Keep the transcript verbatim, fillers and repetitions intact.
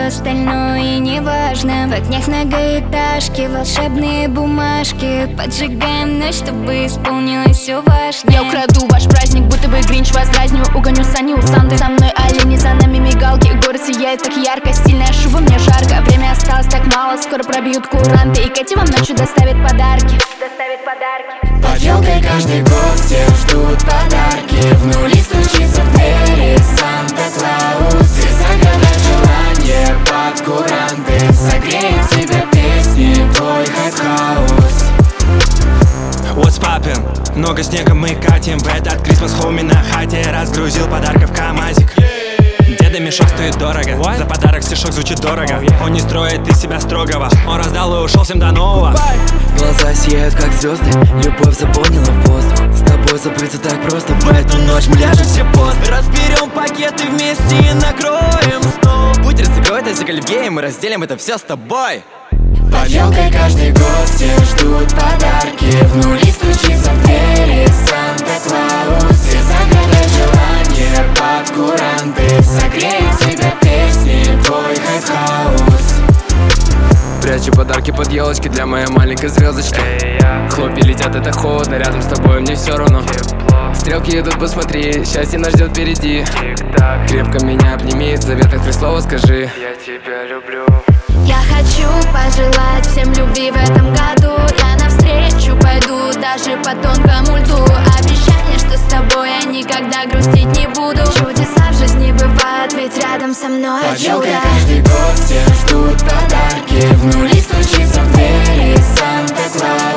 остальное не важно. В огнях многоэтажки, волшебные бумажки. Поджигаем ночь, чтобы исполнилось все важное. Я украду ваш праздник, будто бы Гринч вас дразню. Угоню сани у Санты, со мной олени, за нами мигалки. Город сияет так ярко, стильная шуба, мне жарко. Время осталось так мало, скоро пробьют куранты. И Кэти вам ночью доставит подарки. Доставит подарки. Под елкой каждый год все ждут подарки. В нули стучится в двери Санта-Клаус и загадать желание под куранты. Согреет тебя песни твой хайп-хаус. What's poppin'? Много снега мы катим в этот Christmas home на хате. Разгрузил подарков КамАЗик. Деда мешок стоит дорого. What? За подарок стишок звучит дорого. oh, yeah. Он не строит из себя строгого. Он раздал и ушел всем до нового. Bye. Глаза сияют как звезды, любовь заполнила воздух. С тобой забыться так просто, в эту ночь мы ляжем все поздно. Разберем пакеты вместе и накроем стол. Будь разыгрывать эти оливье, мы разделим это все с тобой. Под елкой каждый год все ждут подарки. В нули стучится в двери Санта-Клаус и загадать желание под куранты. Согреет тебя песни твой хайп-хаус. Прячу подарки под елочки для моей маленькой звездочки. Хлопья летят, это холодно, рядом с тобой мне все равно. Стрелки идут, посмотри, счастье нас ждет впереди. Крепко меня обними, в заветах три слова скажи: я тебя люблю. Я хочу пожелать всем любви в этом году. Я навстречу пойду даже по тонкому льду. Обещай мне, что с тобой я никогда грустить не буду. Чудеса в жизни бывают, ведь рядом со мной Под чудо. елкой каждый год все ждут подарки. В нули стучится в двери Санта-Клаус